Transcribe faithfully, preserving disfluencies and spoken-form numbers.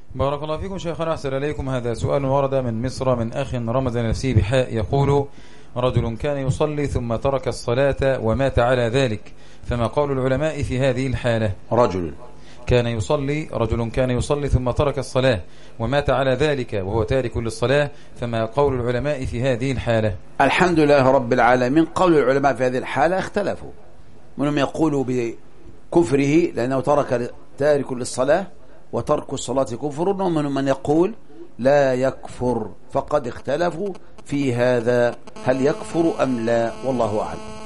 بارك الله فيكم شيخنا، أحسن إليكم. هذا سؤال ورد من مصر من أخ رمز نفسه بحاء، يقول: رجل كان يصلي ثم ترك الصلاة ومات على ذلك، فما قول العلماء في هذه الحالة؟ رجل كان يصلي رجل كان يصلي ثم ترك الصلاة ومات على ذلك وهو تارك للصلاة، فما قول العلماء في هذه الحالة؟ الحمد لله رب العالمين. قول العلماء في هذه الحالة اختلفوا، منهم يقولوا بكفره لأنه ترك تارك للصلاة وترك الصلاة كفر، ومنهم من يقول لا يكفر، فقد اختلفوا في هذا هل يكفر أم لا، والله أعلم.